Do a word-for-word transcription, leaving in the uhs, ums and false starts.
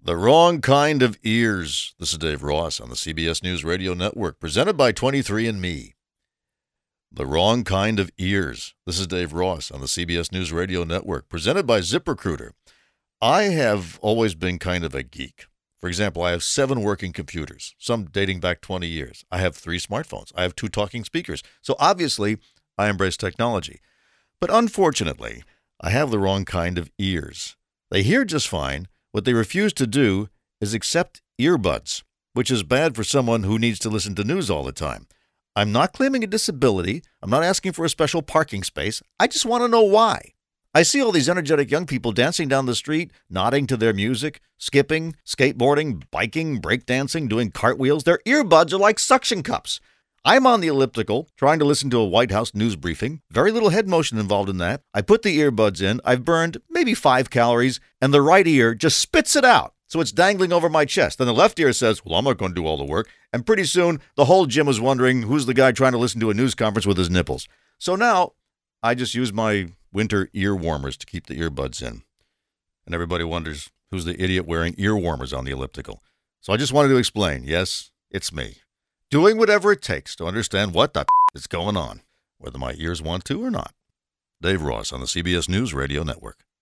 The wrong kind of ears. This is Dave Ross on the C B S News Radio Network, presented by twenty-three and me. The wrong kind of ears. This is Dave Ross on the C B S News Radio Network, presented by ZipRecruiter. I have always been kind of a geek. For example, I have seven working computers, some dating back twenty years. I have three smartphones. I have two talking speakers. So obviously, I embrace technology. But unfortunately, I have the wrong kind of ears. They hear just fine. What they refuse to do is accept earbuds, which is bad for someone who needs to listen to news all the time. I'm not claiming a disability. I'm not asking for a special parking space. I just want to know why. I see all these energetic young people dancing down the street, nodding to their music, skipping, skateboarding, biking, breakdancing, doing cartwheels. Their earbuds are like suction cups. I'm on the elliptical, trying to listen to a White House news briefing. Very little head motion involved in that. I put the earbuds in. I've burned maybe five calories, and the right ear just spits it out. So it's dangling over my chest. Then the left ear says, well, I'm not going to do all the work. And pretty soon, the whole gym is wondering who's the guy trying to listen to a news conference with his nipples. So now, I just use my winter ear warmers to keep the earbuds in. And everybody wonders who's the idiot wearing ear warmers on the elliptical. So I just wanted to explain, yes, it's me. Doing whatever it takes to understand what the is going on, whether my ears want to or not. Dave Ross on the C B S News Radio Network.